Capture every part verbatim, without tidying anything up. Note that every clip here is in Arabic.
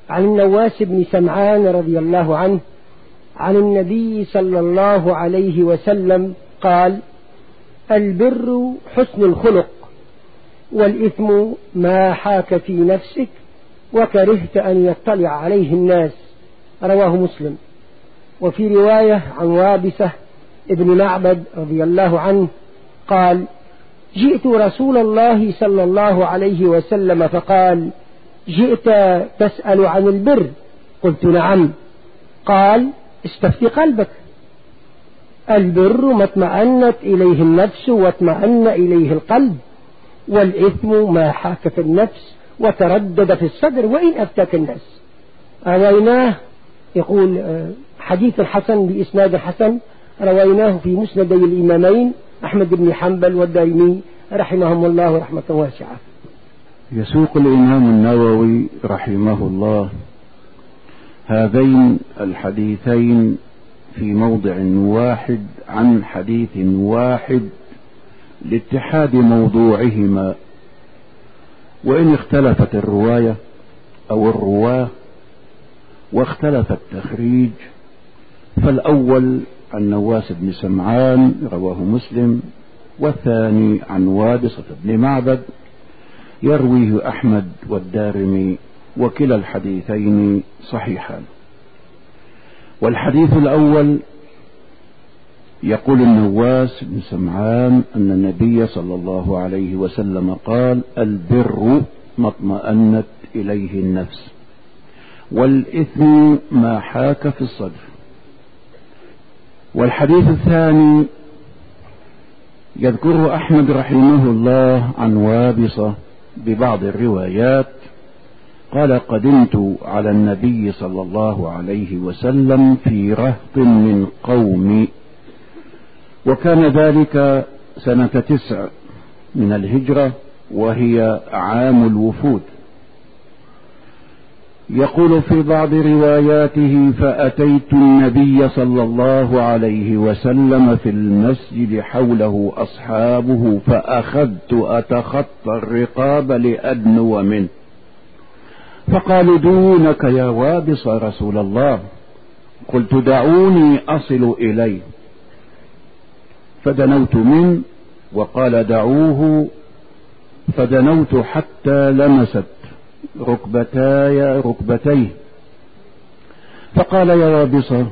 عن النواس بن سمعان رضي الله عنه عن النبي صلى الله عليه وسلم قال: البر حسن الخلق، والإثم ما حاك في نفسك وكرهت أن يطلع عليه الناس. رواه مسلم. وفي رواية عن وابسة ابن معبد رضي الله عنه قال: جئت رسول الله صلى الله عليه وسلم فقال: جئت تسأل عن البر؟ قلت: نعم. قال: استفت قلبك. البر ما اطمأنت إليه النفس واطمأن إليه القلب، والإثم ما حاك في النفس وتردد في الصدر وإن أفتاك الناس. رويناه، يقول حديث حسن بإسناد حسن، رويناه في مسندي الإمامين أحمد بن حنبل والدارمي رحمهم الله رحمة واسعة. يسوق الإمام النووي رحمه الله هذين الحديثين في موضع واحد عن حديث واحد لاتحاد موضوعهما، وإن اختلفت الرواية أو الرواه واختلف التخريج، فالأول عن نواس بن سمعان رواه مسلم، والثاني عن وابصة بن معبد يرويه أحمد والدارمي، وكلا الحديثين صحيحان. والحديث الأول يقول النواس بن سمعان أن النبي صلى الله عليه وسلم قال: البر ما اطمأنت إليه النفس، والإثم ما حاك في الصدر. والحديث الثاني يذكره أحمد رحمه الله عن وابصة ببعض الروايات قال: قدمت على النبي صلى الله عليه وسلم في رهط من قومي، وكان ذلك سنة تسع من الهجرة وهي عام الوفود. يقول في بعض رواياته: فأتيت النبي صلى الله عليه وسلم في المسجد حوله أصحابه فأخذت أتخطى الرقاب لأدنو منه، فقالوا: دونك يا وابص رسول الله. قلت: دعوني أصل إليه، فدنوت منه، وقال: دعوه، فدنوت حتى لمست ركبتاي ركبتيه، فقال: يا وابصة،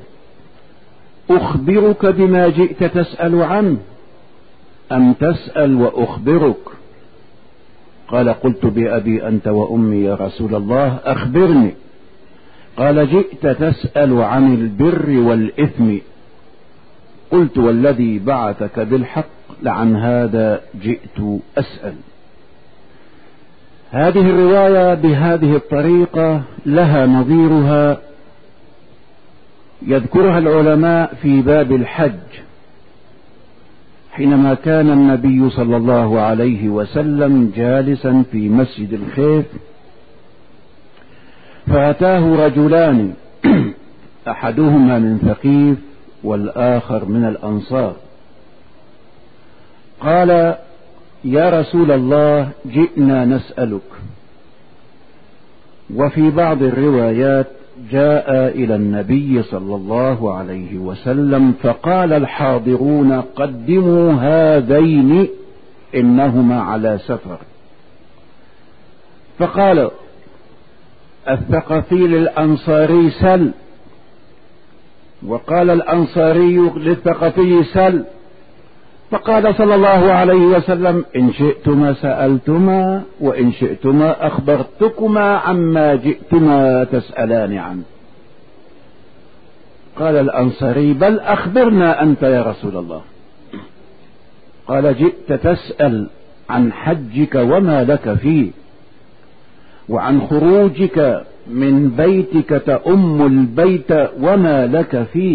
أخبرك بما جئت تسأل عنه أم تسأل وأخبرك؟ قال: قلت: بأبي أنت وأمي يا رسول الله، أخبرني. قال: جئت تسأل عن البر والإثم. قلت: والذي بعثك بالحق لعن هذا جئت أسأل. هذه الرواية بهذه الطريقة لها نظيرها يذكرها العلماء في باب الحج، حينما كان النبي صلى الله عليه وسلم جالسا في مسجد الخيف، فأتاه رجلان أحدهما من ثقيف والآخر من الأنصار، قال: يا رسول الله، جئنا نسألك. وفي بعض الروايات جاء إلى النبي صلى الله عليه وسلم فقال الحاضرون: قدموا هذين إنهما على سفر. فقال الثقفي للأنصاري: سل. وقال الأنصاري للثقفي: سل. فقال صلى الله عليه وسلم: إن شئتما سألتما، وإن شئتما أخبرتكما عما جئتما تسألان عنه. قال الأنصاري: بل أخبرنا أنت يا رسول الله. قال: جئت تسأل عن حجك وما لك فيه، وعن خروجك من بيتك تأم البيت وما لك فيه،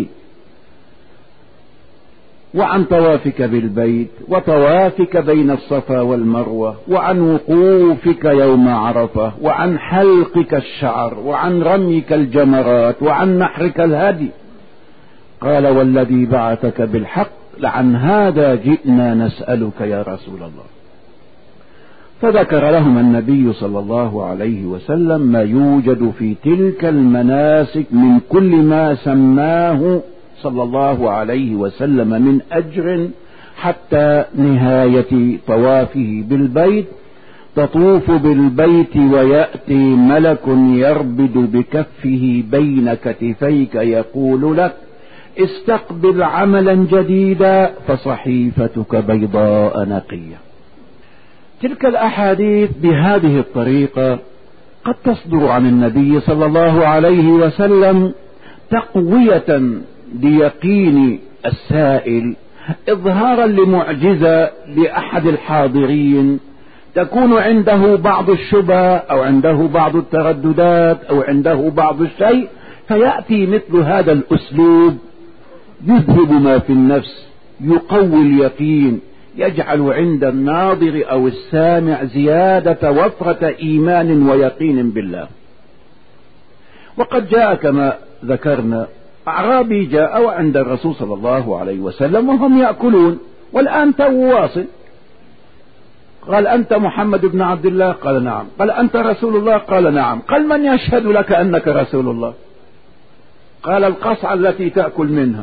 وعن طوافك بالبيت، وطوافك بين الصفا والمروة، وعن وقوفك يوم عرفة، وعن حلقك الشعر، وعن رميك الجمرات، وعن نحرك الهدي. قال: والذي بعثك بالحق لعن هذا جئنا نسألك يا رسول الله. فذكر لهم النبي صلى الله عليه وسلم ما يوجد في تلك المناسك من كل ما سماه صلى الله عليه وسلم من أجر، حتى نهاية طوافه بالبيت: تطوف بالبيت ويأتي ملك يربد بكفه بين كتفيك يقول لك: استقبل عملا جديدا فصحيفتك بيضاء نقية. تلك الأحاديث بهذه الطريقة قد تصدر عن النبي صلى الله عليه وسلم تقوية ليقين السائل، إظهارا لمعجزة لأحد الحاضرين تكون عنده بعض الشبه أو عنده بعض الترددات أو عنده بعض الشيء، فيأتي مثل هذا الأسلوب يذهب ما في النفس، يقوي اليقين، يجعل عند الناظر أو السامع زيادة وفرة إيمان ويقين بالله. وقد جاء كما ذكرنا أعرابي جاء عند الرسول صلى الله عليه وسلم وهم يأكلون، والآن تو واصل، قال: أنت محمد بن عبد الله؟ قال: نعم. قال: أنت رسول الله؟ قال: نعم. قال: من يشهد لك أنك رسول الله؟ قال: القصعة التي تأكل منها.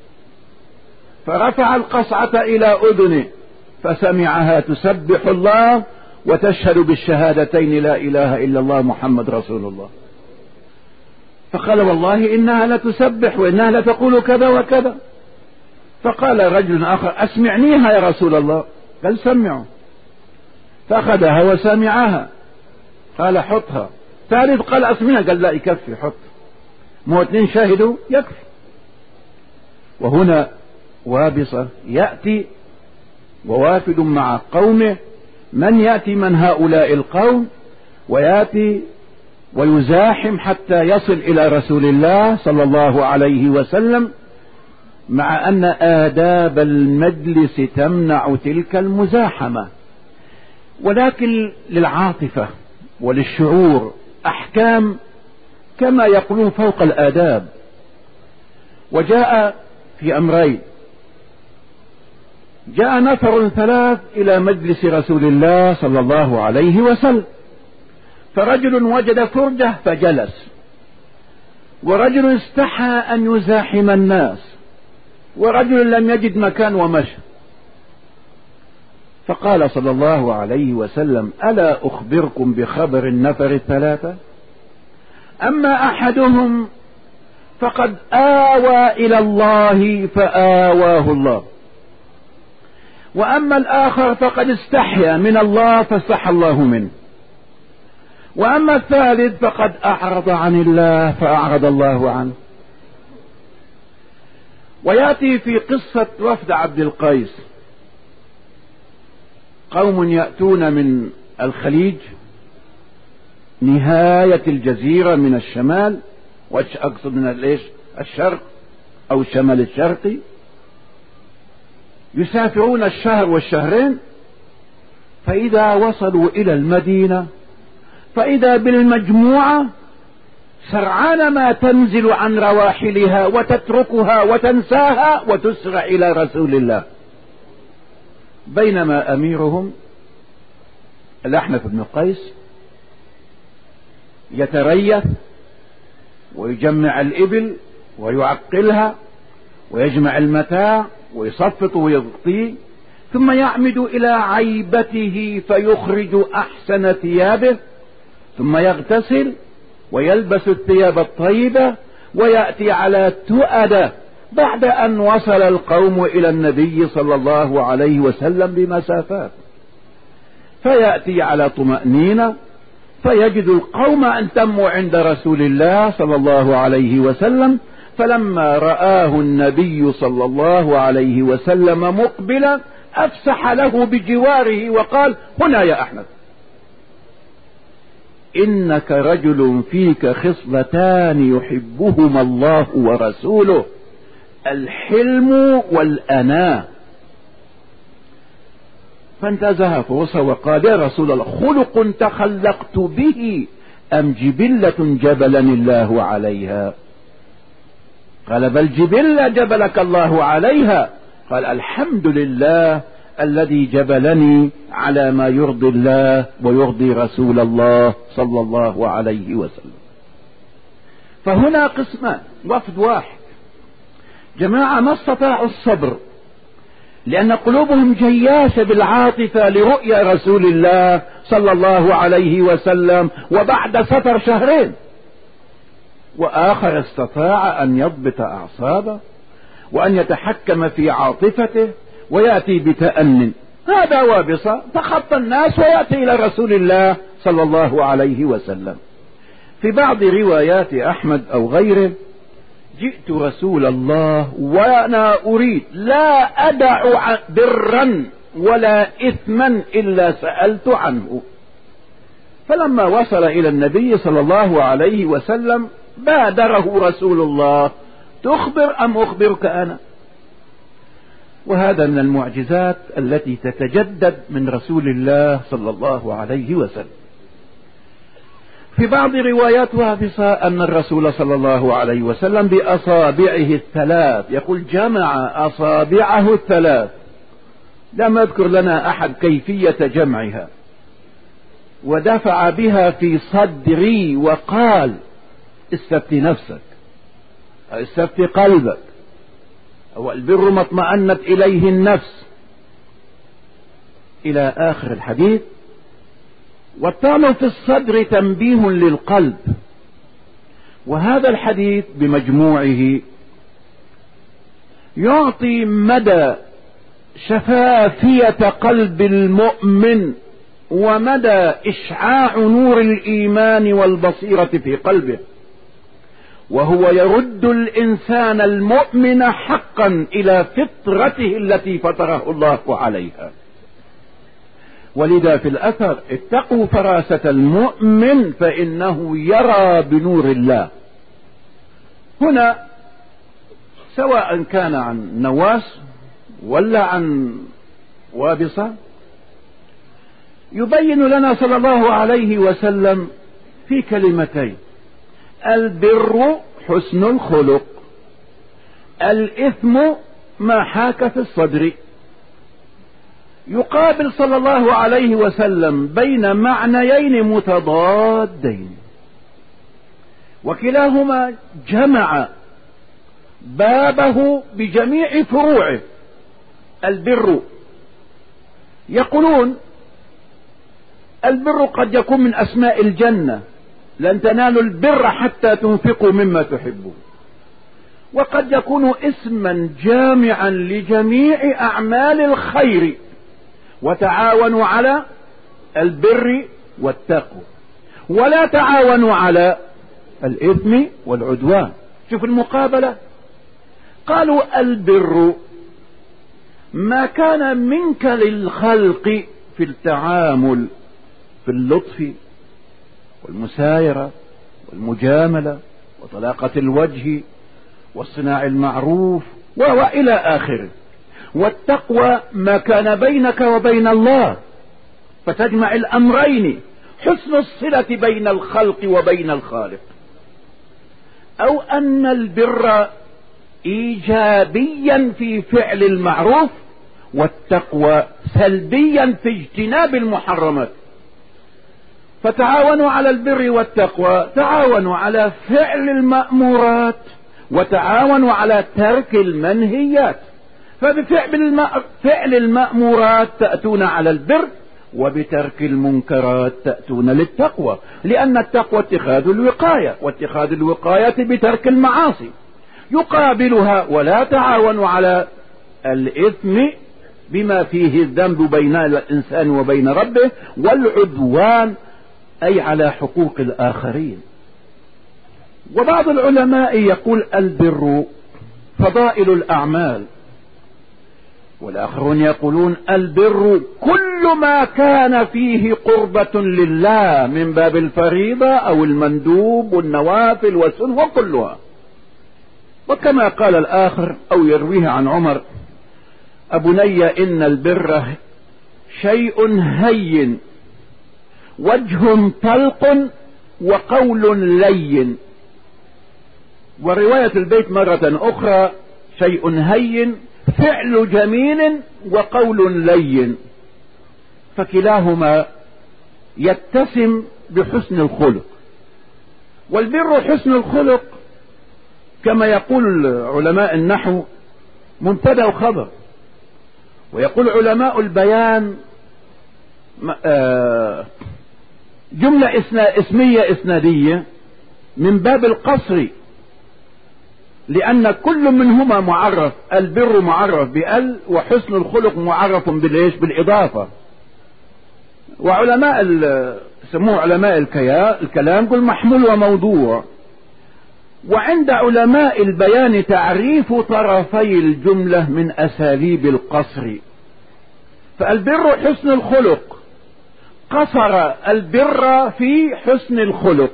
فرفع القصعة إلى أذنه فسمعها تسبح الله وتشهد بالشهادتين: لا إله إلا الله محمد رسول الله. فقال: والله إنها لتسبح وإنها لتقول كذا وكذا. فقال رجل آخر: أسمعنيها يا رسول الله. قال: سمعوا. فأخذها وسمعها. قال: حطها. ثالث قال: أسمعها. قال: لا، يكفي، حط. مو اثنين شاهدوا يكفي. وهنا وابصة يأتي ووافد مع قومه، من يأتي من هؤلاء القوم ويأتي ويزاحم حتى يصل إلى رسول الله صلى الله عليه وسلم، مع أن آداب المجلس تمنع تلك المزاحمة، ولكن للعاطفة وللشعور أحكام كما يقولون فوق الآداب. وجاء في أمرين: جاء نفر ثلاث إلى مجلس رسول الله صلى الله عليه وسلم، فرجل وجد فرجة فجلس، ورجل استحى أن يزاحم الناس، ورجل لم يجد مكان ومشى. فقال صلى الله عليه وسلم: ألا أخبركم بخبر النفر الثلاثة؟ أما أحدهم فقد آوى إلى الله فآواه الله، وأما الآخر فقد استحيا من الله فاستحى الله منه، وأما الثالث فقد أعرض عن الله فأعرض الله عنه. ويأتي في قصة وفد عبد القيس قوم يأتون من الخليج، نهاية الجزيرة من الشمال، وأقصد من الإيش الشرق أو الشمال الشرقي، يسافرون الشهر والشهرين، فإذا وصلوا إلى المدينة فإذا بالمجموعة سرعان ما تنزل عن رواحلها وتتركها وتنساها وتسرع إلى رسول الله، بينما أميرهم الأحنف بن قيس يتريث ويجمع الإبل ويعقلها ويجمع المتاع ويصفط ويغطيه، ثم يعمد إلى عيبته فيخرج أحسن ثيابه، ثم يغتسل ويلبس الثياب الطيبة ويأتي على تؤدة بعد أن وصل القوم إلى النبي صلى الله عليه وسلم بمسافات، فيأتي على طمأنينة فيجد القوم أن تموا عند رسول الله صلى الله عليه وسلم. فلما رآه النبي صلى الله عليه وسلم مقبلا أفسح له بجواره وقال: هنا يا أحمد، إنك رجل فيك خصلتان يحبهما الله ورسوله: الحلم والأناة. فانتزه فرصة وقال: يا رسول الله، خلق تخلقت به أم جبلة جبلني الله عليها؟ قال: بل جبلة جبلك الله عليها. قال: الحمد لله الذي جبلني على ما يرضي الله ويرضي رسول الله صلى الله عليه وسلم. فهنا قسمان، وفد واحد، جماعة ما استطاعوا الصبر لأن قلوبهم جياشة بالعاطفة لرؤيا رسول الله صلى الله عليه وسلم وبعد سفر شهرين، وآخر استطاع أن يضبط أعصابه وأن يتحكم في عاطفته ويأتي بتأن. هذا وابصة تخطى الناس ويأتي إلى رسول الله صلى الله عليه وسلم. في بعض روايات أحمد أو غيره: جئت رسول الله وأنا أريد لا أدع برا ولا إثما إلا سألت عنه. فلما وصل إلى النبي صلى الله عليه وسلم بادره رسول الله: تخبر أم أخبرك أنا؟ وهذا من المعجزات التي تتجدد من رسول الله صلى الله عليه وسلم. في بعض روايات وابصة أن الرسول صلى الله عليه وسلم بأصابعه الثلاث، يقول جمع أصابعه الثلاث، لم يذكر لنا أحد كيفية جمعها، ودفع بها في صدري وقال: استفتي نفسك، استفتي قلبك، أو البر ما اطمأنت إليه النفس، إلى آخر الحديث. والطعن في الصدر تنبيه للقلب، وهذا الحديث بمجموعه يعطي مدى شفافية قلب المؤمن ومدى إشعاع نور الإيمان والبصيرة في قلبه، وهو يرد الإنسان المؤمن حقا إلى فطرته التي فطره الله عليها. ولذا في الأثر: اتقوا فراسة المؤمن فإنه يرى بنور الله. هنا سواء كان عن نواس ولا عن وابصة يبين لنا صلى الله عليه وسلم في كلمتين: البر حسن الخلق، الإثم ما حاك في الصدر. يقابل صلى الله عليه وسلم بين معنيين متضادين، وكلاهما جمع بابه بجميع فروعه. البر، يقولون البر قد يكون من أسماء الجنة: لن تنالوا البر حتى تنفقوا مما تحبون. وقد يكون اسما جامعا لجميع أعمال الخير: وتعاونوا على البر والتقوى ولا تعاونوا على الإثم والعدوان. شوف المقابلة، قالوا البر ما كان منك للخلق في التعامل، في اللطف والمسايرة والمجاملة وطلاقة الوجه والصناع المعروف وإلى آخره. والتقوى ما كان بينك وبين الله، فتجمع الأمرين: حسن الصلة بين الخلق وبين الخالق. أو أن البر إيجابيا في فعل المعروف، والتقوى سلبيا في اجتناب المحرمات. فتعاونوا على البر والتقوى، تعاونوا على فعل المأمورات وتعاونوا على ترك المنهيات. فبفعل المأمورات تأتون على البر، وبترك المنكرات تأتون للتقوى، لأن التقوى اتخاذ الوقاية، واتخاذ الوقاية بترك المعاصي. يقابلها: ولا تعاونوا على الإثم بما فيه الذنب بين الإنسان وبين ربه، والعدوان أي على حقوق الآخرين. وبعض العلماء يقول البر فضائل الأعمال، والآخرون يقولون البر كل ما كان فيه قربة لله من باب الفريضة أو المندوب والنوافل والسنن وكلها. وكما قال الآخر أو يرويه عن عمر: أبني إن البر شيء هين، وجه طلق، وقول لين. ورواية البيت مرة أخرى: شيء هين فعل جميل وقول لين، فكلاهما يتسم بحسن الخلق. والبر حسن الخلق كما يقول علماء النحو مبتدأ وخبر، ويقول علماء البيان جملة اسمية إسنادية من باب القصر، لأن كل منهما معرف، البر معرف بأل، وحسن الخلق معرف بالإيش؟ بالإضافة. وعلماء سموه علماء الكلام قل محمول وموضوع. وعند علماء البيان تعريف طرفي الجملة من أساليب القصر. فالبر حسن الخلق، قصر البر في حسن الخلق.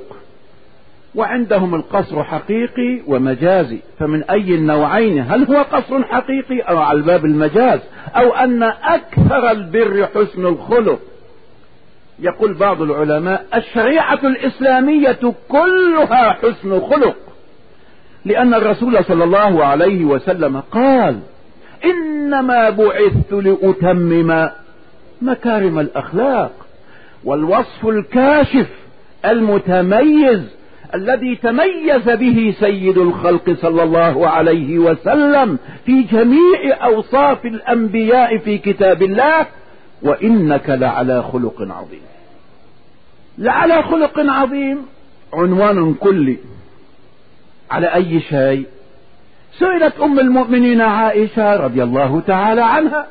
وعندهم القصر حقيقي ومجازي، فمن أي النوعين؟ هل هو قصر حقيقي أو على باب المجاز، أو أن أكثر البر حسن الخلق؟ يقول بعض العلماء الشريعة الإسلامية كلها حسن خلق، لأن الرسول صلى الله عليه وسلم قال إنما بعثت لأتمم مكارم الأخلاق. والوصف الكاشف المتميز الذي تميز به سيد الخلق صلى الله عليه وسلم في جميع أوصاف الأنبياء في كتاب الله: وإنك لعلى خلق عظيم. لعلى خلق عظيم عنوان كلي على أي شيء؟ سئلت أم المؤمنين عائشة رضي الله تعالى عنها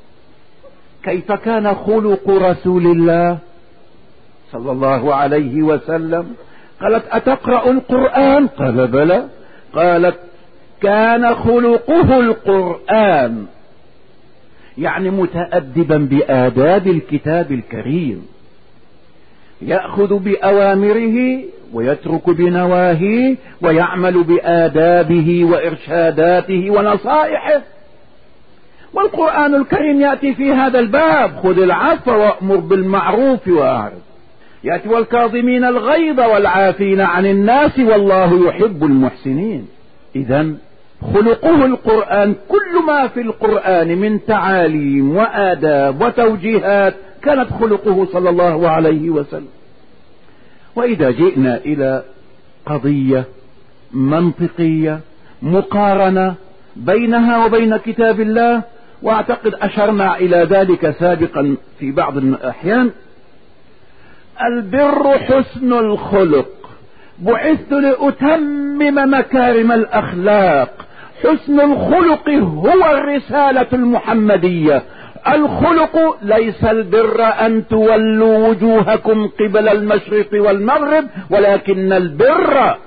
كيف كان خلق رسول الله صلى الله عليه وسلم؟ قالت أتقرأ القرآن؟ قال بلى. قالت كان خلقه القرآن، يعني متأدبا بآداب الكتاب الكريم، يأخذ بأوامره ويترك بنواهيه، ويعمل بآدابه وإرشاداته ونصائحه. والقرآن الكريم يأتي في هذا الباب: خذ العفو وأمر بالمعروف وأعرض. يأتي والكاظمين الغيظ والعافين عن الناس والله يحب المحسنين. إذن خلقه القرآن، كل ما في القرآن من تعاليم وآداب وتوجيهات كانت خلقه صلى الله عليه وسلم. وإذا جئنا إلى قضية منطقية مقارنة بينها وبين كتاب الله، وأعتقد أشرنا إلى ذلك سابقا في بعض الأحيان: البر حسن الخلق، بعثت لأتمم مكارم الأخلاق. حسن الخلق هو الرسالة المحمدية. الخلق ليس البر أن تولوا وجوهكم قبل المشرق والمغرب، ولكن البر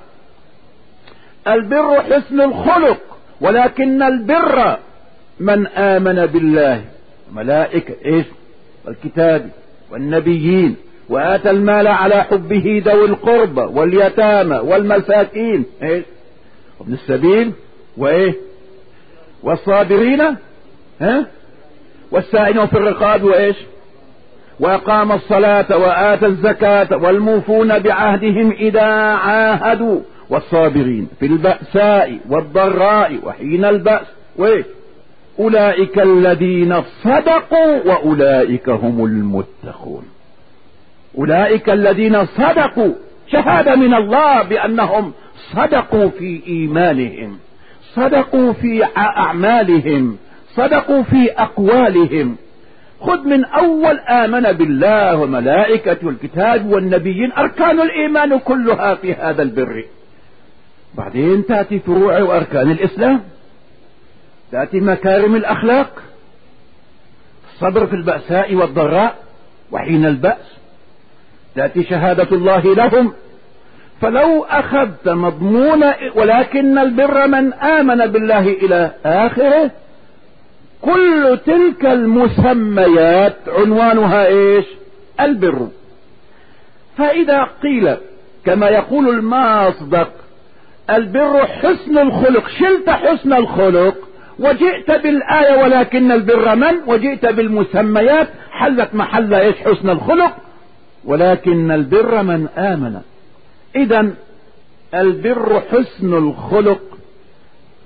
البر حسن الخلق، ولكن البر من آمن بالله ملائكة إيش والكتاب والنبيين، وآتى المال على حبه ذوي القربى واليتامى والمساكين إيش وابن السبيل وإيه والصابرين ها والسائلين في الرقاب وإيش وأقام الصلاة وآتى الزكاة والموفون بعهدهم إذا عاهدوا والصابرين في البأساء والضراء وحين البأس وإيه أولئك الذين صدقوا وأولئك هم المتقون. أولئك الذين صدقوا، شهادة من الله بأنهم صدقوا في إيمانهم، صدقوا في أعمالهم، صدقوا في أقوالهم. خذ من أول آمن بالله وملائكته والكتاب والنبيين، أركان الإيمان كلها في هذا البر. بعدين تأتي فروع وأركان الإسلام، تأتي مكارم الأخلاق، الصبر في البأساء والضراء وحين البأس، تأتي شهادة الله لهم. فلو أخذت مضمون ولكن البر من آمن بالله إلى آخره، كل تلك المسميات عنوانها إيش؟ البر. فإذا قيل كما يقول الماصدق البر حسن الخلق، شلت حسن الخلق وجئت بالآية ولكن البر من، وجئت بالمسميات، حلت محل إيش؟ حسن الخلق، ولكن البر من آمن. إذن البر حسن الخلق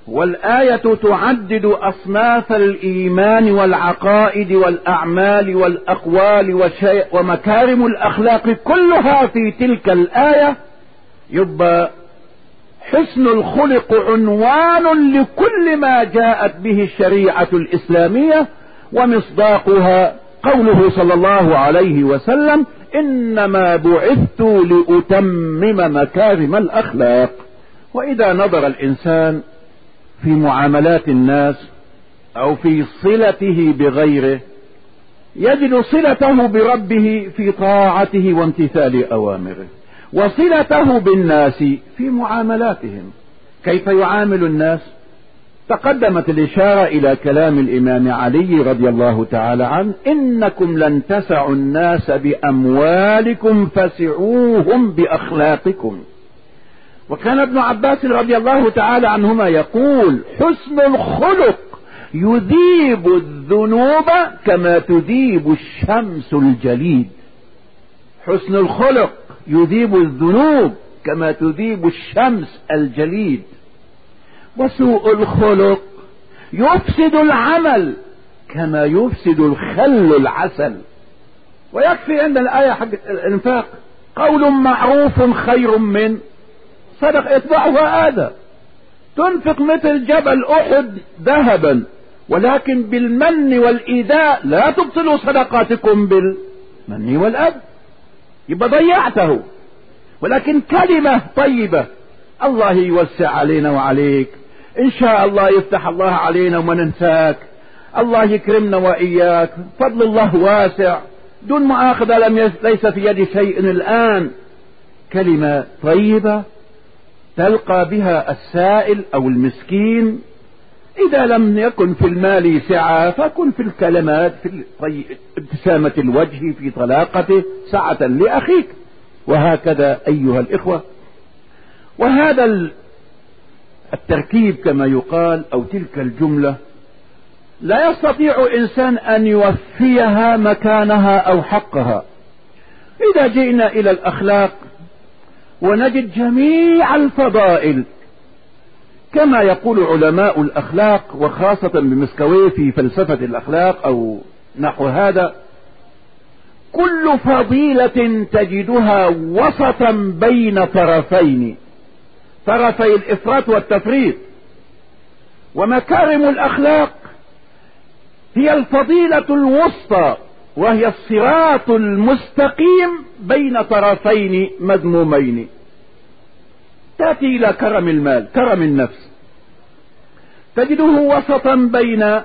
والآية تعدد أصناف الإيمان والعقائد والأعمال والأقوال ومكارم الأخلاق كلها في تلك الآية، يبقى حسن الخلق عنوان لكل ما جاءت به الشريعة الإسلامية، ومصداقها قوله صلى الله عليه وسلم: إنما بعثت لأتمم مكارم الأخلاق. وإذا نظر الإنسان في معاملات الناس أو في صلته بغيره يجد صلته بربه في طاعته وامتثال أوامره، وصلته بالناس في معاملاتهم. كيف يعامل الناس؟ تقدمت الإشارة إلى كلام الإمام علي رضي الله تعالى عنه: إنكم لن تسعوا الناس بأموالكم فسعوهم بأخلاقكم. وكان ابن عباس رضي الله تعالى عنهما يقول: حسن الخلق يذيب الذنوب كما تذيب الشمس الجليد. حسن الخلق يذيب الذنوب كما تذيب الشمس الجليد. وسوء الخلق يفسد العمل كما يفسد الخل العسل. ويكفي عند الآية حق الإنفاق: قول معروف خير من صدق يتبعها آذى. تنفق مثل جبل أحد ذهبا، ولكن بالمن والإيذاء لا تبطلوا صدقاتكم بالمن والأذى، يبقى ضيعته. ولكن كلمة طيبة: الله يوسع علينا وعليك، إن شاء الله يفتح الله علينا وما ننساك، الله يكرمنا وإياك، فضل الله واسع، دون مؤاخذة لم ليس في يدي شيء الآن. كلمة طيبة تلقى بها السائل أو المسكين. إذا لم يكن في المال سعة فكن في الكلمات، في ابتسامة الوجه، في طلاقته، سعة لأخيك. وهكذا أيها الإخوة. وهذا التركيب كما يقال، أو تلك الجملة، لا يستطيع إنسان أن يوفيها مكانها أو حقها. إذا جئنا إلى الأخلاق ونجد جميع الفضائل كما يقول علماء الأخلاق، وخاصة بمسكويه في فلسفة الأخلاق أو نحو هذا: كل فضيلة تجدها وسطا بين طرفين، طرفي الإفراط والتفريط. ومكارم الأخلاق هي الفضيلة الوسطى، وهي الصراط المستقيم بين طرفين مذمومين. تأتي إلى كرم المال، كرم النفس، تجده وسطا بين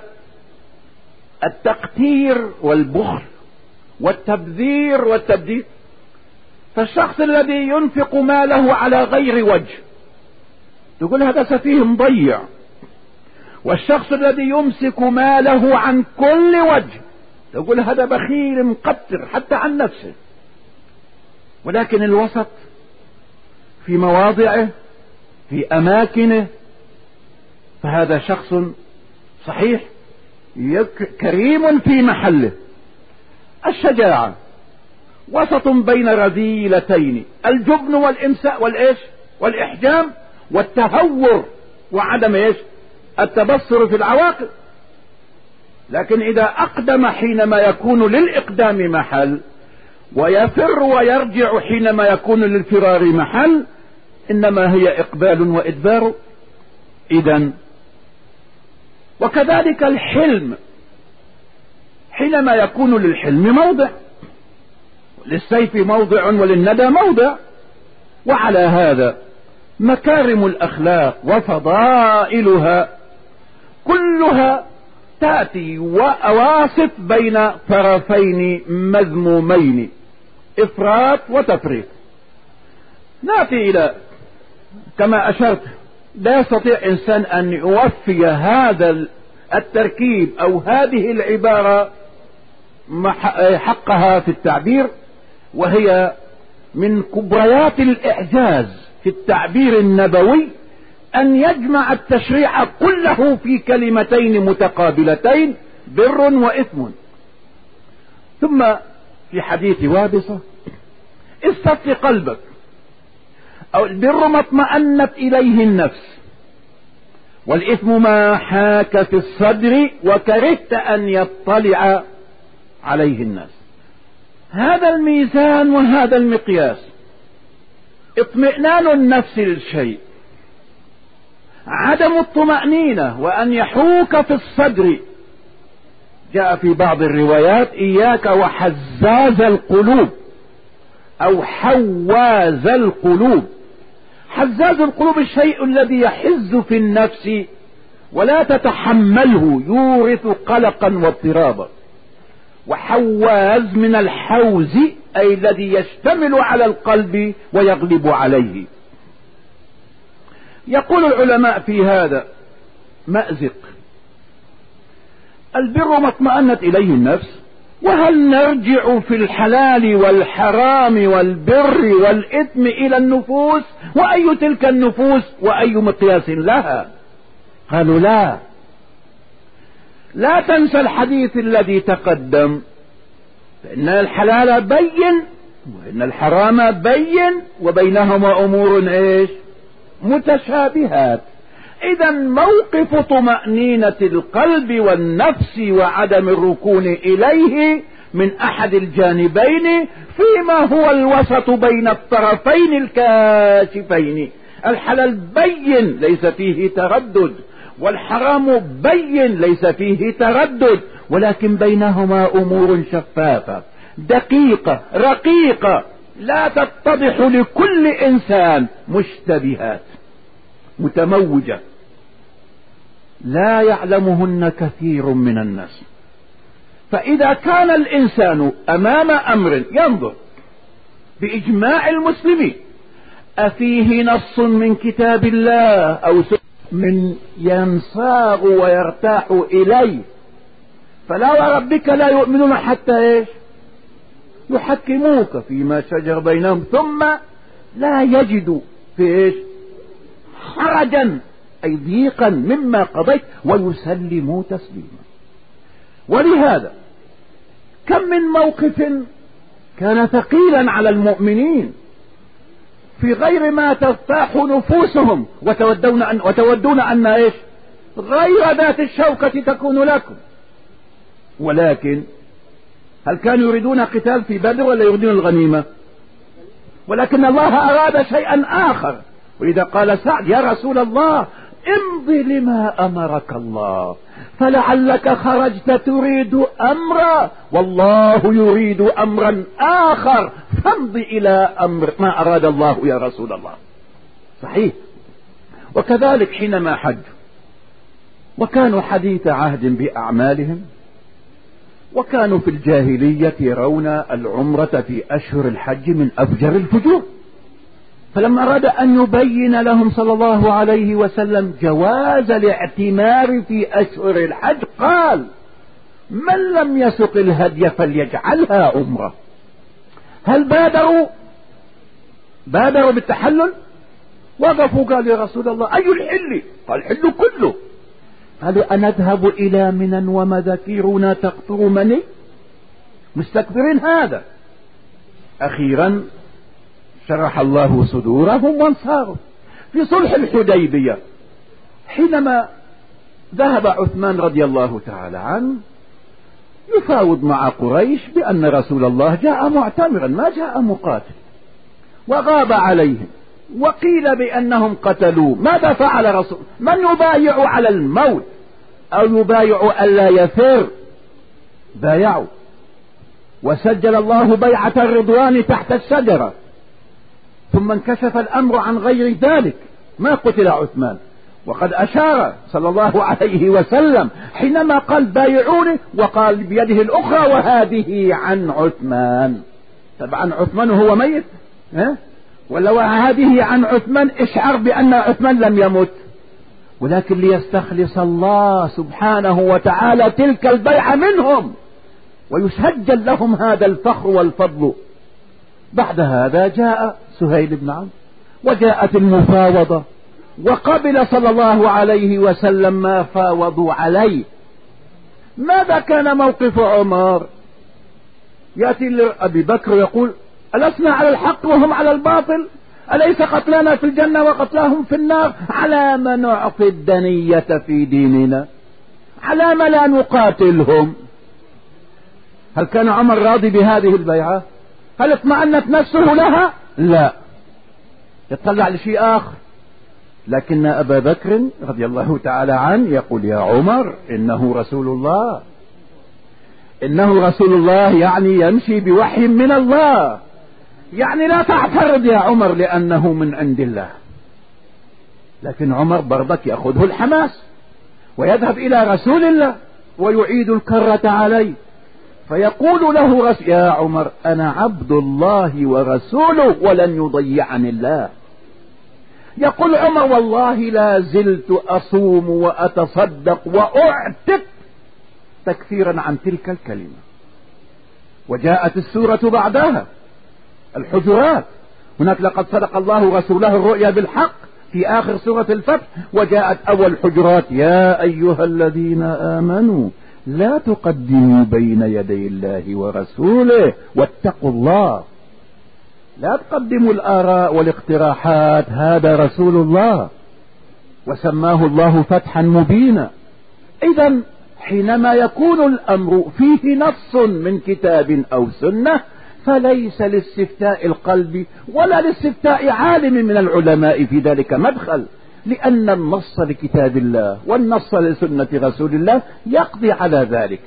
التقتير والبخل والتبذير والتبذير. فالشخص الذي ينفق ماله على غير وجه تقول هذا سفيه مضيع، والشخص الذي يمسك ماله عن كل وجه تقول هذا بخيل مقتر حتى عن نفسه. ولكن الوسط في مواضعه، في أماكنه، فهذا شخص صحيح كريم في محله. الشجاعة وسط بين رذيلتين: الجبن والإمساء والإيش والإحجام، والتهور وعدم إيش التبصر في العواقب. لكن إذا أقدم حينما يكون للإقدام محل، ويفر ويرجع حينما يكون للفرار محل، إنما هي إقبال وإدبار. إذن وكذلك الحلم حينما يكون للحلم موضع، للسيف موضع وللندى موضع. وعلى هذا مكارم الأخلاق وفضائلها كلها تأتي وأواسط بين طرفين مذمومين، إفراط وتفريط. نأتي إلى كما أشرت، لا يستطيع إنسان أن يوفي هذا التركيب أو هذه العبارة حقها في التعبير، وهي من كبريات الإعجاز في التعبير النبوي أن يجمع التشريع كله في كلمتين متقابلتين: بر وإثم. ثم في حديث وابصة: استفت قلبك، أو البر ما اطمأنت إليه النفس، والإثم ما حاك في الصدر وكرهت أن يطلع عليه الناس. هذا الميزان وهذا المقياس. اطمئنان النفس للشيء، عدم الطمأنينة وأن يحوك في الصدر. جاء في بعض الروايات إياك وحزاز القلوب أو حواز القلوب. حزاز القلوب الشيء الذي يحز في النفس ولا تتحمله، يورث قلقا واضطرابا. وحواز من الحوز أي الذي يشتمل على القلب ويغلب عليه. يقول العلماء في هذا مأزق: البر ما اطمأنت إليه النفس، وهل نرجع في الحلال والحرام والبر والإثم إلى النفوس؟ وأي تلك النفوس وأي مقياس لها؟ قالوا لا، لا تنسى الحديث الذي تقدم، فإن الحلال بين وإن الحرام بين وبينهما أمور إيش؟ متشابهات. إذا موقف طمأنينة القلب والنفس وعدم الركون إليه من أحد الجانبين فيما هو الوسط بين الطرفين الكاشفين. الحلال بين ليس فيه تردد، والحرام بين ليس فيه تردد، ولكن بينهما أمور شفافة دقيقة رقيقة لا تتضح لكل إنسان، مشتبهات متموجة لا يعلمهن كثير من الناس. فإذا كان الإنسان أمام أمر ينظر بإجماع المسلمين أفيه نص من كتاب الله أو من ينصاغ ويرتاح إليه، فلا وربك لا يؤمنون حتى إيش؟ يحكموك فيما شجر بينهم ثم لا يجدوا في إيش؟ حرجا أي ضيقا مما قضيت ويسلموا تسليما. ولهذا كم من موقف كان ثقيلا على المؤمنين في غير ما ترتاح نفوسهم وتودون أن, وتودون أن إيش؟ غير ذات الشوكة تكون لكم، ولكن هل كانوا يريدون قتال في بدر ولا يريدون الغنيمة؟ ولكن الله أراد شيئا آخر. وإذا قال سعد يا رسول الله امضي لما أمرك الله، فلعلك خرجت تريد أمرا والله يريد أمرا آخر، فامضي إلى أمر ما أراد الله يا رسول الله. صحيح. وكذلك حينما حجوا وكانوا حديث عهد بأعمالهم، وكانوا في الجاهلية يرون العمرة في أشهر الحج من أفجر الفجور، فلما أراد أن يبين لهم صلى الله عليه وسلم جواز الاعتمار في أشهر الحج قال من لم يسق الهدي فليجعلها عمرة. هل بادروا بادروا بالتحلل؟ وقفوا قال يا رسول الله أي الحل؟ قال الحل كله. قالوا أنذهب إلى منى ومذاكيرنا تقطر مني؟ مستكبرين هذا. أخيرا شرح الله صدورهم وانصاروا. في صلح الحديبية حينما ذهب عثمان رضي الله تعالى عنه يفاوض مع قريش بأن رسول الله جاء معتمرا ما جاء مقاتل، وغاب عليهم وقيل بأنهم قتلوه. ماذا فعل رسول؟ من يبايع على الموت أو يبايع ألا يفر؟ بايعوا، وسجل الله بيعة الرضوان تحت الشجرة، ثم انكشف الأمر عن غير ذلك ما قتل عثمان. وقد أشار صلى الله عليه وسلم حينما قال بايعوني وقال بيده الأخرى وهذه عن عثمان. طبعا عثمان هو ميت ها؟ ولو هذه عن عثمان اشعر بأن عثمان لم يمت، ولكن ليستخلص الله سبحانه وتعالى تلك البيعة منهم ويسجل لهم هذا الفخر والفضل. بعد هذا جاء سهيل بن عمرو وجاءت المفاوضة، وقبل صلى الله عليه وسلم ما فاوضوا عليه. ماذا كان موقف عمر؟ يأتي لأبي بكر ويقول ألسنا على الحق وهم على الباطل؟ أليس قتلنا في الجنة وقتلهم في النار؟ على ما نعطي الدنية في ديننا؟ على ما لا نقاتلهم؟ هل كان عمر راضي بهذه البيعة؟ هل اطمأنت نفسه لها؟ لا، يطلع لشيء آخر. لكن أبا بكر رضي الله تعالى عنه يقول: يا عمر، إنه رسول الله، إنه رسول الله، يعني يمشي بوحي من الله، يعني لا تعترض يا عمر لأنه من عند الله. لكن عمر برضك يأخذه الحماس ويذهب إلى رسول الله ويعيد الكرة عليه، فيقول له رسول: يا عمر، أنا عبد الله ورسوله ولن يضيعني الله. يقول عمر: والله لا زلت أصوم وأتصدق وأعتق تكفيرا عن تلك الكلمة. وجاءت السورة بعدها، الحجرات، هناك لقد صدق الله رسوله الرؤيا بالحق في آخر سورة الفتح، وجاءت أول حجرات: يا أيها الذين آمنوا لا تقدموا بين يدي الله ورسوله واتقوا الله. لا تقدموا الآراء والاقتراحات، هذا رسول الله، وسماه الله فتحا مبينا. إذن حينما يكون الأمر فيه نص من كتاب أو سنة، فليس لاستفتاء القلب ولا لاستفتاء عالم من العلماء في ذلك مدخل، لأن النص لكتاب الله والنص لسنة رسول الله يقضي على ذلك.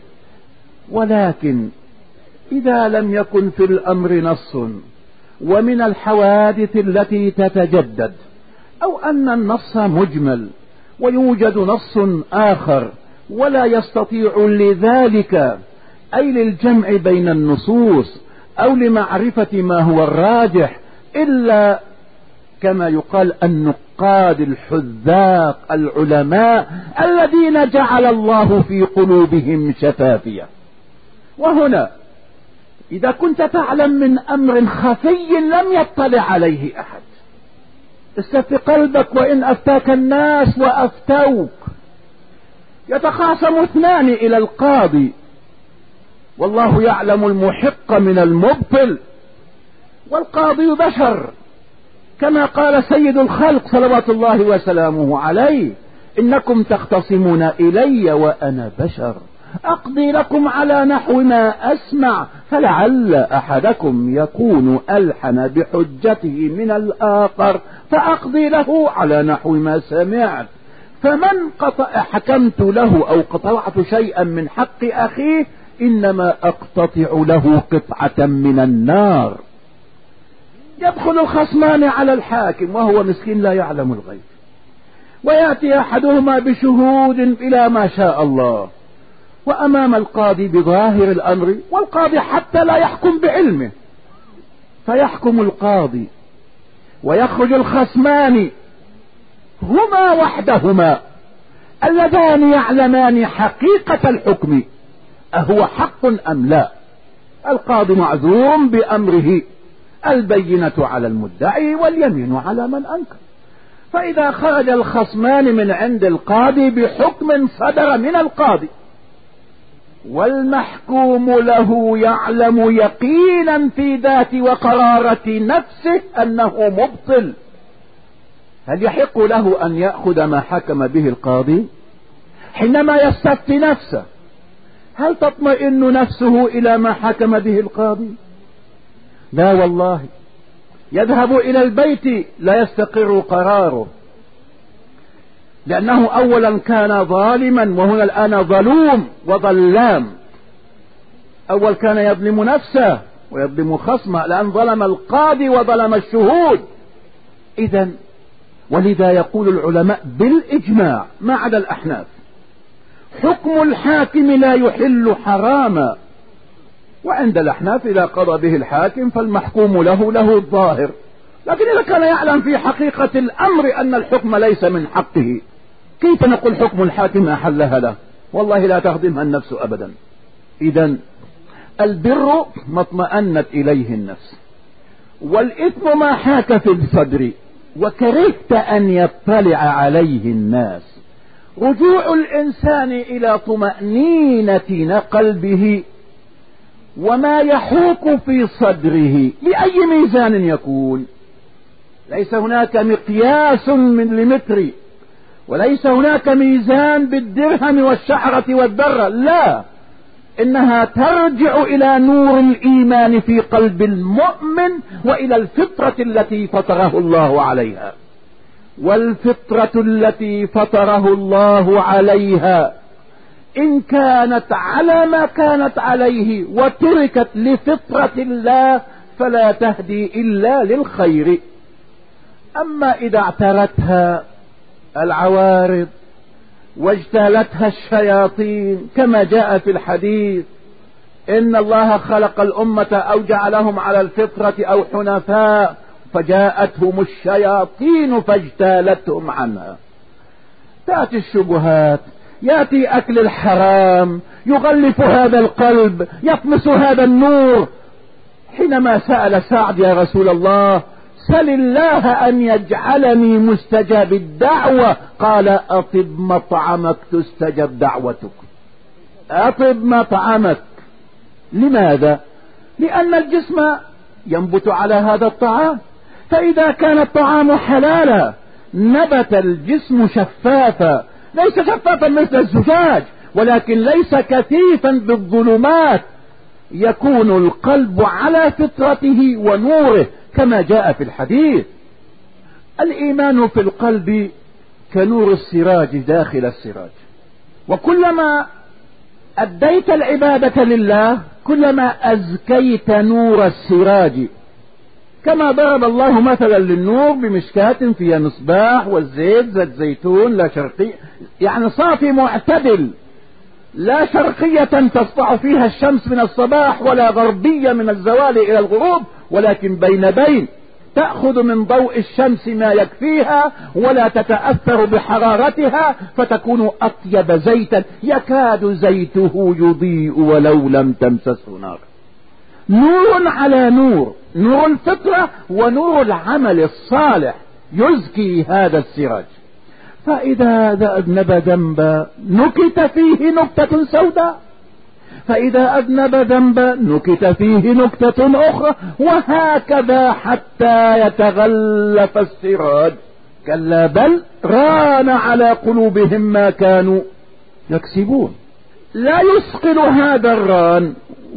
ولكن إذا لم يكن في الأمر نص، ومن الحوادث التي تتجدد، أو أن النص مجمل ويوجد نص آخر ولا يستطيع لذلك، أي للجمع بين النصوص أو لمعرفة ما هو الراجح، إلا كما يقال النقاد الحذاق العلماء الذين جعل الله في قلوبهم شفافية. وهنا إذا كنت تعلم من أمر خفي لم يطلع عليه أحد، استفت قلبك وإن أفتاك الناس وأفتوك. يتخاصم اثنان إلى القاضي، والله يعلم المحق من المبطل، والقاضي بشر، كما قال سيد الخلق صلوات الله وسلامه عليه: إنكم تختصمون إلي وأنا بشر، أقضي لكم على نحو ما أسمع، فلعل أحدكم يكون ألحن بحجته من الآخر فأقضي له على نحو ما سمعت. فمن قطع حكمت له أو قطعت شيئا من حق أخيه إنما أقتطع له قطعة من النار. يدخل الخصمان على الحاكم وهو مسكين لا يعلم الغيب، ويأتي أحدهما بشهود إلى ما شاء الله، وأمام القاضي بظاهر الأمر، والقاضي حتى لا يحكم بعلمه، فيحكم القاضي ويخرج الخصمان هما وحدهما اللذان يعلمان حقيقة الحكم أهو حق أم لا. القاضي معذور بأمره، البينة على المدعي واليمين على من أنكر. فإذا خرج الخصمان من عند القاضي بحكم صدر من القاضي، والمحكوم له يعلم يقينا في ذات وقرارة نفسه أنه مبطل، هل يحق له أن يأخذ ما حكم به القاضي؟ حينما يستفتي نفسه، هل تطمئن نفسه إلى ما حكم به القاضي؟ لا والله، يذهب إلى البيت لا يستقر قراره، لأنه أولا كان ظالما، وهنا الآن ظلوم وظلام. أول كان يظلم نفسه ويظلم خصمه، الآن ظلم القاضي وظلم الشهود. إذن ولذا يقول العلماء بالإجماع ما عدا الأحناف: حكم الحاكم لا يحل حراما. وعند الأحناف إذا قضى به الحاكم فالمحكوم له له الظاهر، لكن إذا كان يعلم في حقيقة الأمر أن الحكم ليس من حقه، كيف نقول حكم الحاكم أحلها له؟ والله لا تخدمها النفس أبدا. إذن البر ما اطمأنت إليه النفس، والإثم ما حاك في الصدر وكرهت أن يطلع عليه الناس. رجوع الإنسان إلى طمأنينة قلبه وما يحوك في صدره بأي ميزان يكون؟ ليس هناك مقياس من لمتر، وليس هناك ميزان بالدرهم والشعرة والذرة، لا، إنها ترجع إلى نور الإيمان في قلب المؤمن وإلى الفطرة التي فطره الله عليها. والفطرة التي فطره الله عليها إن كانت على ما كانت عليه وتركت لفطرة الله فلا تهدي إلا للخير. أما إذا اعترتها العوارض واجتالتها الشياطين كما جاء في الحديث إن الله خلق الأمة أو جعلهم على الفطرة أو حنفاء فجاءتهم الشياطين فاجتالتهم عنها، تأتي الشبهات، يأتي أكل الحرام يغلف هذا القلب، يطمس هذا النور. حينما سأل سعد يا رسول الله سل الله أن يجعلني مستجاب الدعوة، قال أطب مطعمك تستجب دعوتك. أطب مطعمك. لماذا؟ لأن الجسم ينبت على هذا الطعام، فإذا كان الطعام حلالا نبت الجسم شفافا، ليس شفافا مثل الزجاج ولكن ليس كثيفا بالظلمات، يكون القلب على فطرته ونوره كما جاء في الحديث. الإيمان في القلب كنور السراج داخل السراج، وكلما أديت العبادة لله كلما أزكيت نور السراج، كما ضرب الله مثلا للنور بمشكاة فيها مصباح والزيت زيت زيتون لا شرقي، يعني صافي معتدل، لا شرقية تسطع فيها الشمس من الصباح ولا غربية من الزوال إلى الغروب، ولكن بين بين تأخذ من ضوء الشمس ما يكفيها ولا تتأثر بحرارتها فتكون أطيب زيتا يكاد زيته يضيء ولو لم تمسسه نار. نور على نور، نور الفطرة ونور العمل الصالح يزكي هذا السراج. فإذا أذنب ذنبا نكت فيه نكتة سوداء، فإذا أذنب ذنبا نكت فيه نكتة أخرى، وهكذا حتى يتغلف السراج. كلا بل ران على قلوبهم ما كانوا يكسبون. لا يثقل هذا الران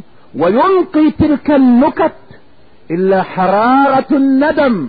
ويلقي تلك النكت إلا حرارة الندم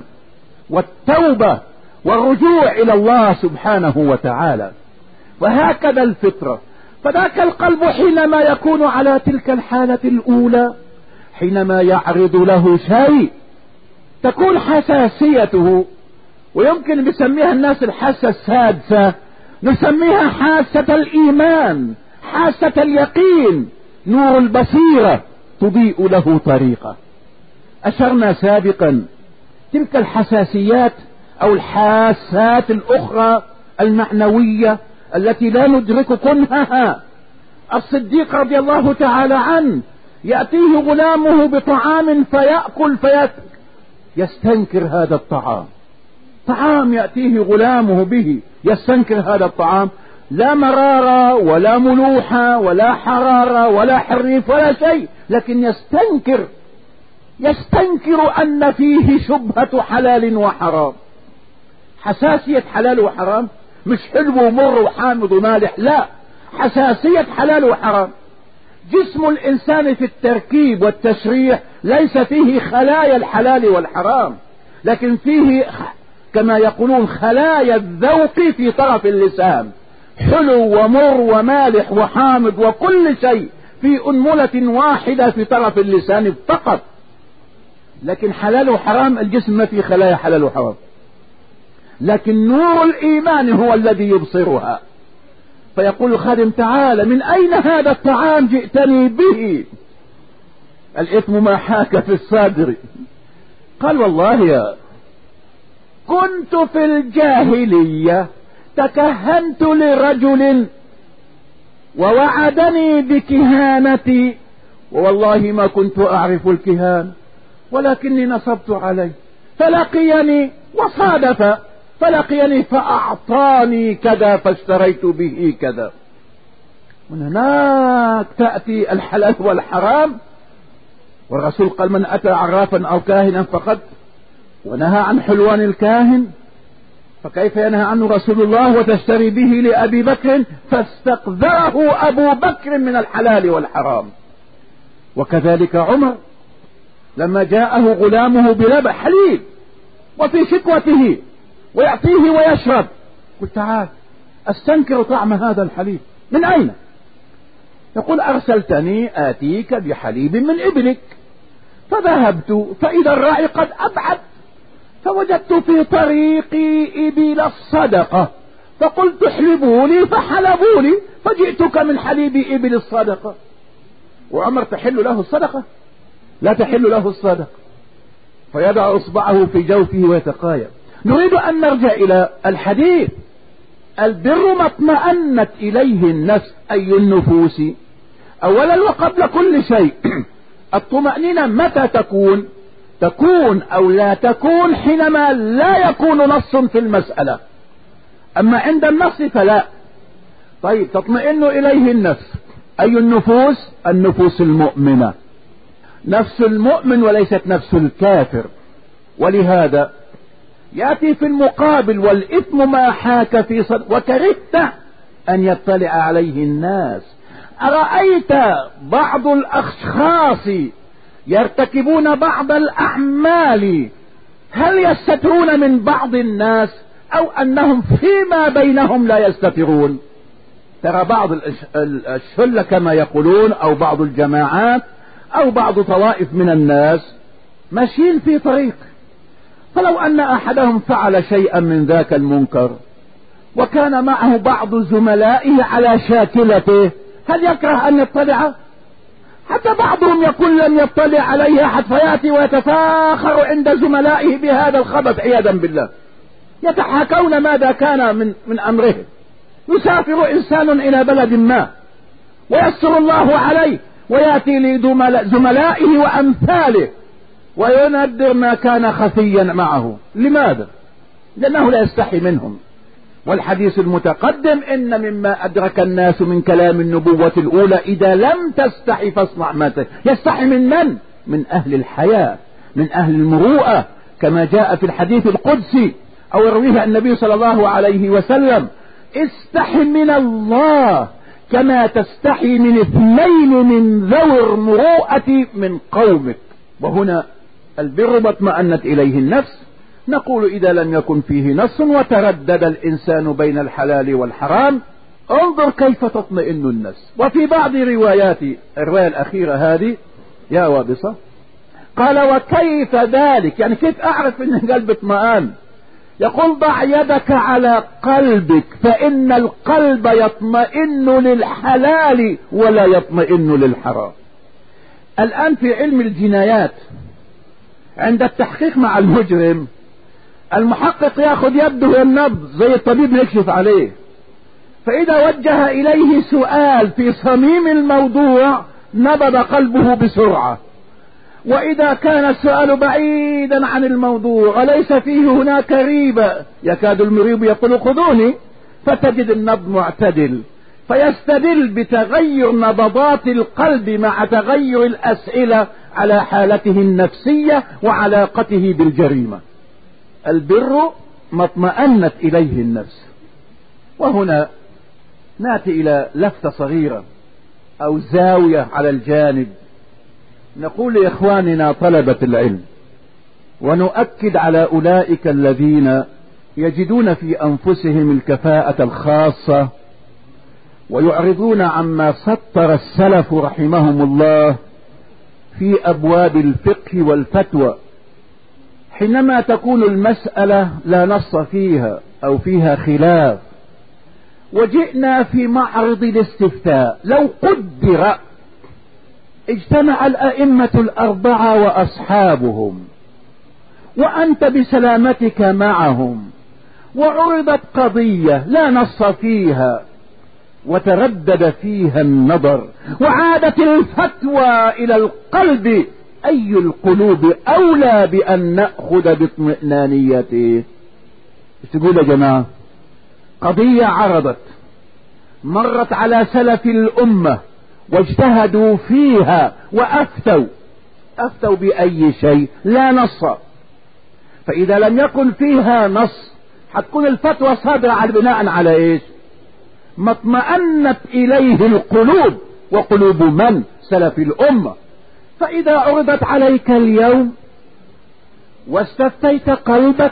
والتوبة والرجوع إلى الله سبحانه وتعالى. وهكذا الفطرة. فذاك القلب حينما يكون على تلك الحالة الأولى، حينما يعرض له شيء تكون حساسيته، ويمكن بسميها الناس الحاسة السادسة، نسميها حاسة الإيمان، حاسة اليقين، نور البصيرة تضيء له طريقه. أشرنا سابقا تلك الحساسيات أو الحاسات الأخرى المعنوية التي لا ندرك كنهها. الصديق رضي الله تعالى عنه يأتيه غلامه بطعام فيأكل فيستنكر هذا الطعام، طعام يأتيه غلامه به يستنكر هذا الطعام، لا مرارة ولا ملوحة ولا حرارة ولا حريف ولا شيء، لكن يستنكر يستنكر أن فيه شبهة حلال وحرام. حساسية حلال وحرام، مش حلو ومر وحامض ومالح، لا، حساسية حلال وحرام. جسم الإنسان في التركيب والتشريح ليس فيه خلايا الحلال والحرام، لكن فيه كما يقولون خلايا الذوق في طرف اللسان، حلو ومر ومالح وحامض وكل شيء في أنملة واحدة في طرف اللسان فقط. لكن حلال وحرام الجسم ما فيه خلايا حلال وحرام، لكن نور الإيمان هو الذي يبصرها. فيقول الخادم تعالى من أين هذا الطعام جئتني به؟ الإثم ما حاك في الصدر. قال والله يا كنت في الجاهلية تكهنت لرجل ووعدني بكهانتي، ووالله ما كنت أعرف الكهان ولكني نصبت عليه، فلقيني وصادف فلقيني فأعطاني كذا فاشتريت به كذا. من هناك تأتي الحلال والحرام، والرسول قال من أتى عرافا أو كاهنا فقد ونهى عن حلوان الكاهن، فكيف ينهى عنه رسول الله وتشتري به لأبي بكر؟ فاستقذره أبو بكر من الحلال والحرام. وكذلك عمر لما جاءه غلامه بلبن حليب وفي شكوته ويعطيه ويشرب، قل تعال استنكر طعم هذا الحليب، من أين؟ يقول أرسلتني آتيك بحليب من إبلك، فذهبت فإذا الراعي قد أبعد، فوجدت في طريقي إبل الصدقة، فقلت احلبوا لي فحلبوا لي، فجئتك من حليب إبل الصدقة. وعمر تحل له الصدقة؟ لا تحل له الصدقة. فيضع إصبعه في جوفه ويتقايم. نريد أن نرجع إلى الحديث. البر ما اطمأنت إليه النفس، أي النفوس. أولا وقبل كل شيء الطمأنينة متى تكون؟ تكون أو لا تكون حينما لا يكون نص في المسألة، أما عند النص فلا. طيب تطمئن إليه النفس، أي النفوس؟ النفوس المؤمنة، نفس المؤمن وليست نفس الكافر. ولهذا يأتي في المقابل والإثم ما حاك في صدر وكرهت أن يطلع عليه الناس. أرأيت بعض الأشخاص يرتكبون بعض الأعمال، هل يستترون من بعض الناس أو أنهم فيما بينهم لا يستترون؟ ترى بعض الشلة كما يقولون أو بعض الجماعات أو بعض طوائف من الناس ماشيين في طريق، فلو أن أحدهم فعل شيئا من ذاك المنكر وكان معه بعض زملائه على شاكلته، هل يكره أن يطلع؟ حتى بعضهم يقول لم يطلع عليه أحد، فيأتي ويتفاخر عند زملائه بهذا الخبث عياذا بالله، يتحاكون ماذا كان من, من أمره. يسافر إنسان إلى بلد ما ويسر الله عليه ويأتي لزملائه وأمثاله ويندر ما كان خفيا معه. لماذا؟ لأنه لا يستحي منهم. والحديث المتقدم إن مما أدرك الناس من كلام النبوة الأولى إذا لم تستحي فاصنع ما تشاء. يستحي من من؟ من أهل الحياة، من أهل المروءة، كما جاء في الحديث القدسي أو يرويه النبي صلى الله عليه وسلم: استحي من الله كما تستحي من اثنين من ذوي المروءة من قومك. وهنا البر ما اطمأنت إليه النفس. نقول إذا لم يكن فيه نص وتردد الإنسان بين الحلال والحرام، انظر كيف تطمئن النفس. وفي بعض روايات الرواية الأخيرة هذه يا وابصة قال: وكيف ذلك؟ يعني كيف أعرف أن قلبي اطمئن؟ يقول: ضع يدك على قلبك فإن القلب يطمئن للحلال ولا يطمئن للحرام. الآن في علم الجنايات عند التحقيق مع المجرم المحقق ياخذ يده النبض زي الطبيب يكشف عليه، فإذا وجه إليه سؤال في صميم الموضوع نبض قلبه بسرعة، وإذا كان السؤال بعيدا عن الموضوع وليس فيه هناك ريبة يكاد المريب يقول خذوني، فتجد النبض معتدل، فيستدل بتغير نبضات القلب مع تغير الأسئلة على حالته النفسية وعلاقته بالجريمة. البر ما اطمأنت إليه النفس. وهنا نأتي إلى لفتة صغيرة أو زاوية على الجانب، نقول لإخواننا طلبة العلم ونؤكد على أولئك الذين يجدون في أنفسهم الكفاءة الخاصة ويعرضون عما سطر السلف رحمهم الله في أبواب الفقه والفتوى، حينما تكون المسألة لا نص فيها أو فيها خلاف وجئنا في معرض الاستفتاء، لو قدر اجتمع الأئمة الأربعة وأصحابهم وأنت بسلامتك معهم وعرضت قضية لا نص فيها وتردد فيها النظر وعادت الفتوى إلى القلب، أي القلوب أولى بأن نأخذ باطمئنانيته؟ ايش تقول يا جماعة؟ قضية عرضت مرت على سلف الأمة واجتهدوا فيها وأفتوا، أفتوا بأي شيء؟ لا نص. فإذا لم يكن فيها نص هتكون الفتوى صادرة على بناء على ايش؟ ما اطمأنت اليه القلوب، وقلوب من؟ سلف الامة. فإذا عرضت عليك اليوم واستفتيت قلبك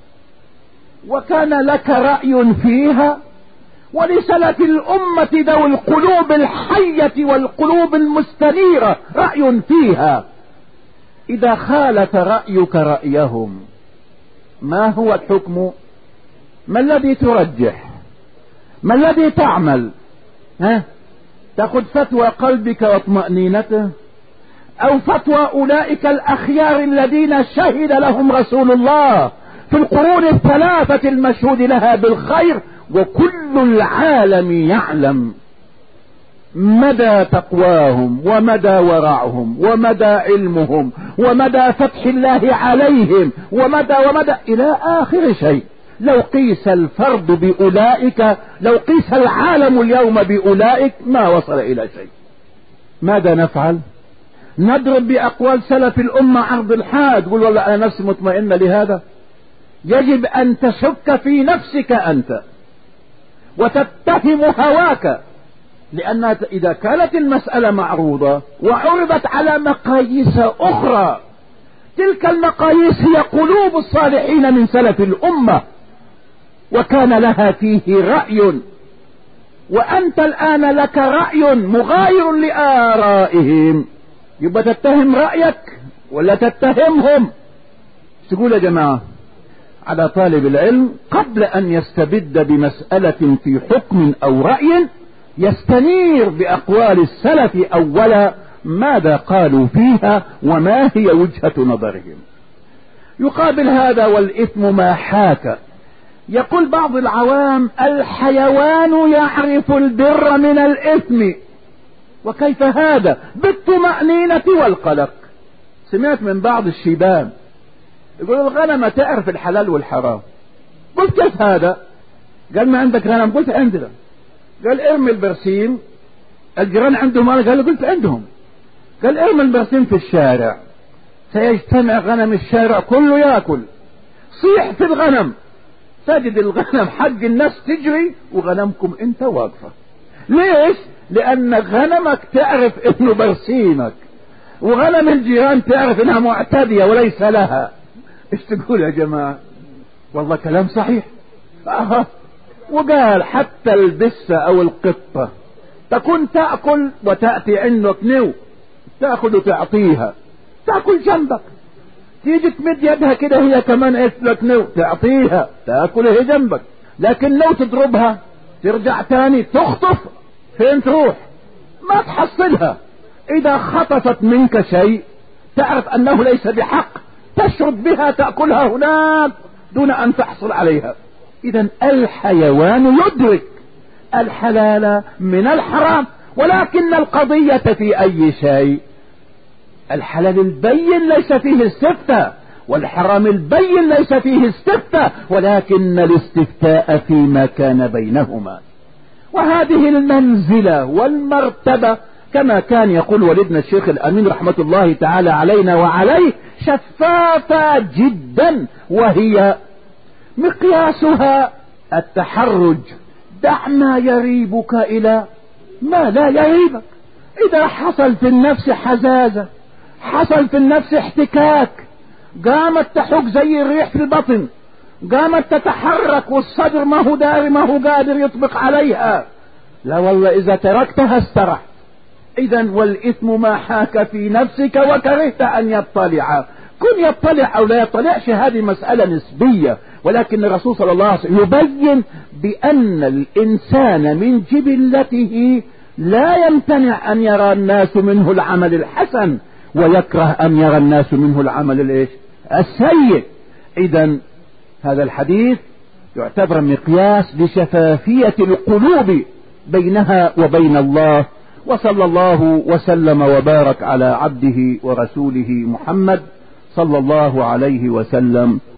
وكان لك رأي فيها، ولسلف الأمة ذوي القلوب الحية والقلوب المستنيرة رأي فيها، إذا خالف رأيك رأيهم ما هو الحكم؟ ما الذي ترجح؟ ما الذي تعمل؟ ها؟ تأخذ فتوى قلبك واطمأنينته، أو فتوى أولئك الأخيار الذين شهد لهم رسول الله في القرون الثلاثة المشهود لها بالخير، وكل العالم يعلم مدى تقواهم ومدى ورعهم ومدى علمهم ومدى فتح الله عليهم ومدى ومدى إلى آخر شيء. لو قيس الفرد بأولئك، لو قيس العالم اليوم بأولئك ما وصل إلى شيء. ماذا نفعل؟ نضرب بأقوال سلف الأمة عرض الحاد، قل والله أنا نفسي مطمئنة لهذا. يجب أن تشك في نفسك أنت وتتهم هواك، لأن إذا كانت المسألة معروضة وعرضت على مقاييس أخرى، تلك المقاييس هي قلوب الصالحين من سلف الأمة وكان لها فيه رأي، وأنت الآن لك رأي مغاير لآرائهم، يبقى تتهم رأيك ولا تتهمهم؟ تقول يا جماعة على طالب العلم قبل أن يستبد بمسألة في حكم أو رأي يستنير بأقوال السلف أولا، ماذا قالوا فيها وما هي وجهة نظرهم. يقابل هذا والإثم ما حاك. يقول بعض العوام الحيوان يعرف البر من الإثم. وكيف هذا؟ بالطمأنينة والقلق. سمعت من بعض الشباب يقول الغنم تعرف الحلال والحرام. قلت كيف هذا؟ قال ما عندك غنم؟ قلت عندنا. قال ارمي البرسيم، الجيران عندهم، انا قال قلت عندهم. قال ارمي البرسيم في الشارع سيجتمع غنم الشارع كله ياكل. صيح في الغنم تجد الغنم حق الناس تجري وغنمكم انت واقفة. ليش؟ لان غنمك تعرف انه برسيمك، وغنم الجيران تعرف انها معتدية وليس لها. ايش تقول يا جماعة؟ والله كلام صحيح. آه. وقال حتى البسة او القطة تكون تأكل وتأتي عندك نو، تأخذ وتعطيها، تأكل جنبك، تيجي تمد يدها كده هي كمان ايش لك نو، تعطيها تأكل هي جنبك. لكن لو تضربها ترجع تاني تخطف، فين تروح؟ ما تحصلها. اذا خطفت منك شيء تعرف انه ليس بحق، تشرد بها تأكلها هناك دون ان تحصل عليها. اذا الحيوان يدرك الحلال من الحرام، ولكن القضية في اي شيء؟ الحلال البين ليس فيه استفتاء، والحرام البين ليس فيه استفتاء، ولكن الاستفتاء فيما كان بينهما. وهذه المنزلة والمرتبة كما كان يقول والدنا الشيخ الأمين رحمة الله تعالى علينا وعليه شفافة جدا، وهي مقياسها التحرج. دع ما يريبك إلى ما لا يريبك. إذا حصل في النفس حزازة، حصل في النفس احتكاك، قامت تحك زي الريح في البطن، قامت تتحرك والصدر ما هو داري ما هو قادر يطبق عليها، لا والله إذا تركتها استرح. إذا والإثم ما حاك في نفسك وكرهت أن يطلع. كن يطلع أو لا يطلعش هذه مسألة نسبية، ولكن الرسول صلى الله عليه وسلم يبين بأن الإنسان من جبلته لا يمتنع أن يرى الناس منه العمل الحسن، ويكره أن يرى الناس منه العمل الإيش؟ السيء. إذا هذا الحديث يعتبر مقياس لشفافية القلوب بينها وبين الله. وصلى الله وسلم وبارك على عبده ورسوله محمد صلى الله عليه وسلم.